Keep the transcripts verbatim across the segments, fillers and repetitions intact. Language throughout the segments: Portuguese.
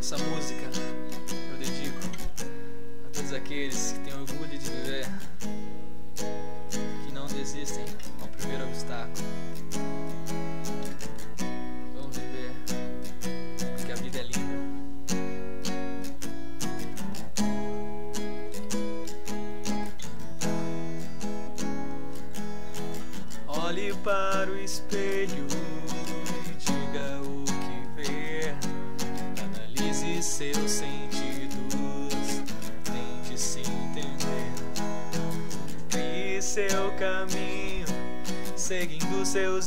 Essa música eu dedico a todos aqueles que têm orgulho de viver, que não desistem ao primeiro obstáculo. Vamos viver, porque a vida é linda. Olhe para o espelho e diga o que vê. Analise seus sentidos, tente se entender. Crie seu caminho, seguindo seus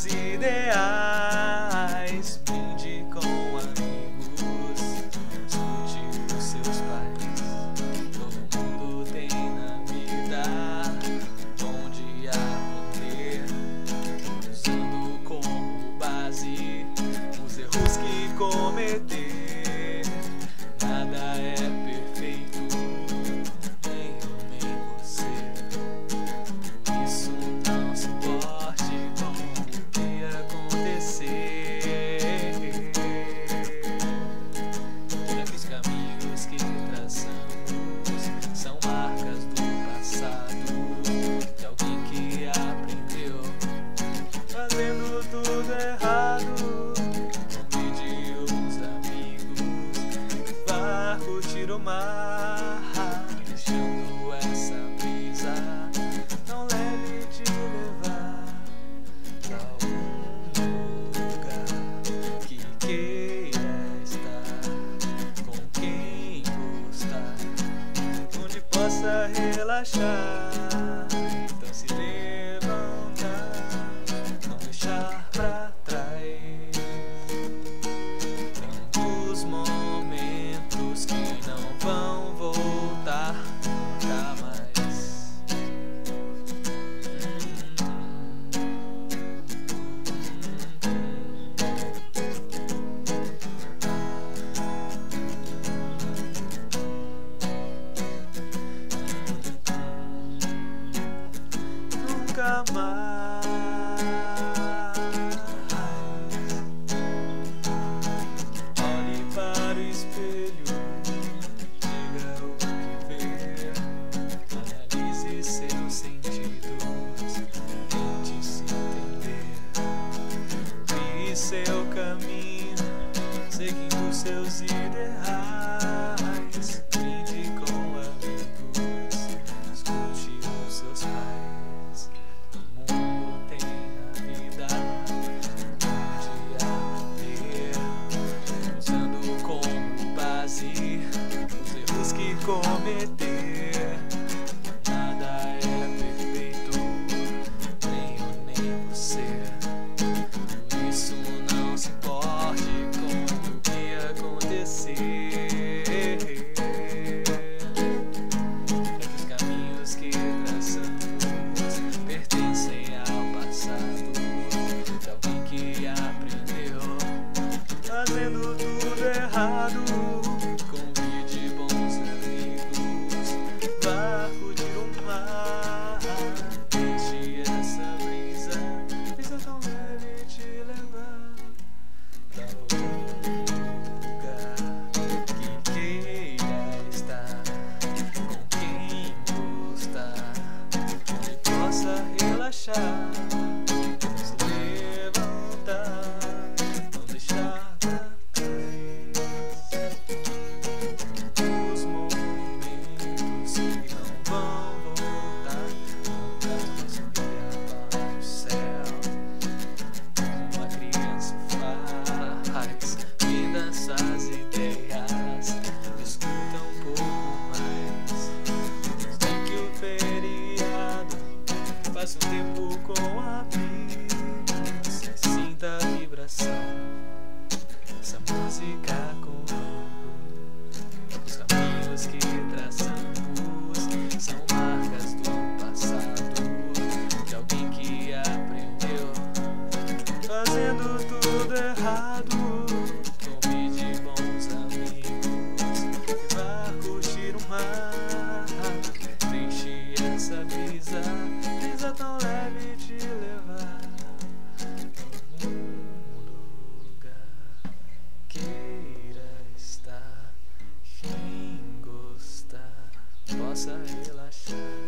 ideais. Brinde com amigos, escute os seus pais. Todo mundo tem na vida onde aprender, usando como base os erros que cometer. Nada é perfeito, nem eu nem você. Por isso não se importe com o que acontecer. Diga que os caminhos que traçamos são marcas do passado, de alguém que aprendeu fazendo tudo errado. Convide os amigos, vá curtir o mar, deixando essa brisa não leve te levar pra um lugar que queira estar, com quem gostar, onde possa relaxar. Então se levantar, não deixar pra trás tantos momentos que não vão voltar nunca mais. Nunca mais. Olhe para o espelho, diga o que vê. Analise seus sentidos, tente se entender. Crie seu caminho, seguindo seus ideais. Brinde com amigos, escute os seus pais. O mundo tem a vida onde aprender, usando como base os erros que cometer. Nada é perfeito, nem eu nem você. Por isso não se importe com o que acontecer. É que os caminhos que traçamos pertencem ao passado, de alguém que aprendeu fazendo tudo errado. Convide bons amigos, vá curtir o mar, deixe essa brisa, brisa tão leve te levar pra algum lugar que queira estar, com quem gostar, onde possa relaxar. Se levantar, não deixar pra trás os momentos que não vão voltar nunca mais. Olhar para o céu como uma criança faz, vendo essas ideias, escuta um pouco mais. Tem que o feriado passa um tempo com amigos, sinta a vibração dessa música comigo. Os caminhos que traçamos são marcas do passado, de alguém que aprendeu fazendo tudo errado. Convide bons amigos e vá curtir o mar. Deixe essa brisa, brisa tão leve te levar pra um lugar que possa relaxar.